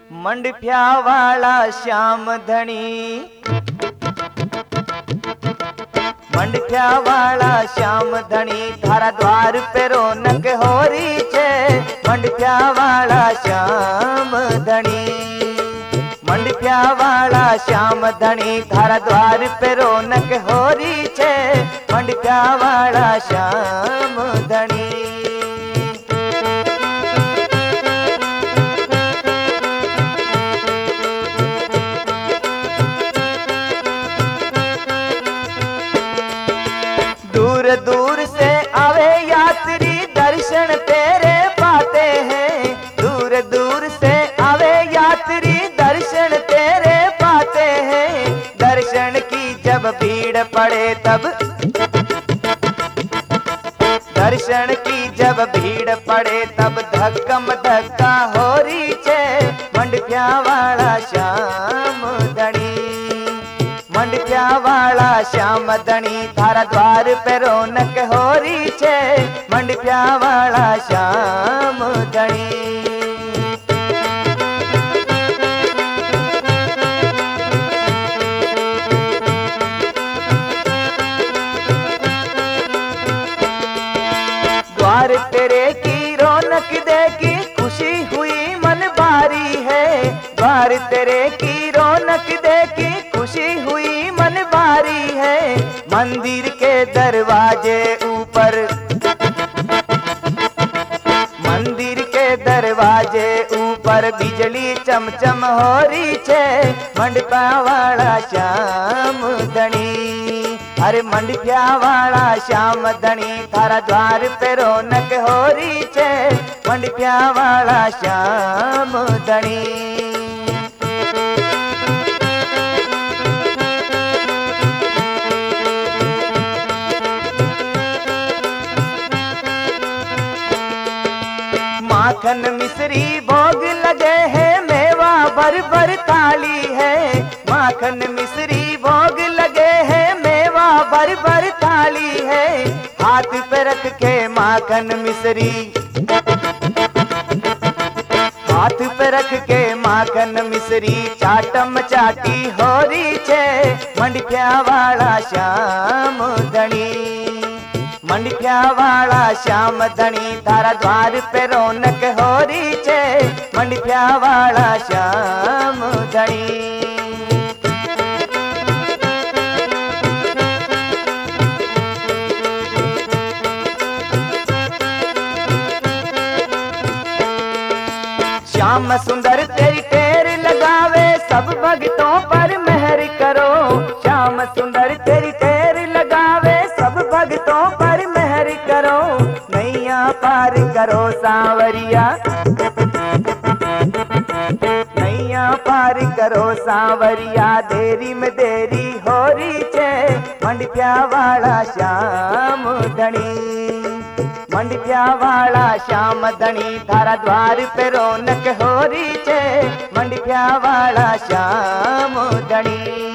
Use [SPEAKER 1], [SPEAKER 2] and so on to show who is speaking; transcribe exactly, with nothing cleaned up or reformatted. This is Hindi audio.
[SPEAKER 1] मंडफ्या वाला श्याम धनी, मंडफ्या वाला श्याम धनी, थारा द्वार पे रौनक हो रही छे। मंडफ्या वाला श्याम धनी, मंडफ्या वाला श्याम धनी, थारा द्वार पे रौनक हो रही छे। मंडफ्या वाला श्याम धनी। दूर दूर से आवे यात्री दर्शन तेरे पाते हैं। दूर दूर से आवे यात्री दर्शन तेरे पाते हैं। दर्शन की जब भीड़ पड़े तब, दर्शन की जब भीड़ पड़े तब धक्कम धक्का हो रही छे। मंडफ्या वाला श्याम धनी, मंडफ्या वाला श्याम धनी, थारा द्वार पे रौनक हो रही छे। मंडफ्या वाला श्याम धनी। द्वार तेरे की रौनक देखी खुशी हुई मन बारी है। द्वार तेरे की रौनक देखी खुशी हुई मन बारी है। मंदिर के दरवाजे ऊपर, मंदिर के दरवाजे ऊपर बिजली चमचम हो रही छे। मंडफ्या वाला श्याम धनी, अरे मंडफ्या वाला श्याम धनी, थारा द्वार पे रौनक हो रही छे। मंडफ्या वाला श्याम धनी। माखन मिश्री भोग लगे हैं, मेवा भर भर थाली है। माखन मिश्री भोग लगे हैं, मेवा भर भर थाली है। हाथ पे रख के माखन मिश्री, हाथ पे रख के माखन मिश्री, चाटम चाटी हो रही छे। मंडफ्या वाला श्याम धनी, मंडफ्या वाला श्याम धनी, थारा द्वार पे रौनक हो रही छे। मंडफ्या वाला श्याम धनी। श्याम सुंदर तेरी टेर लगावे, सब भक्तों पर मेहर करो। श्याम सुंदर तेरी टेर लगावे, सब भक्तों पर मेहर करो। नैया पार करो सांवरिया, नैया पार करो सांवरिया, देरी में देरी हो रही छे। मंडफ्या वाला श्याम धनी, मंडफ्या वाला श्याम धनी, थारा द्वार पे रौनक हो रही छे। मंडफ्या वाला श्याम धनी।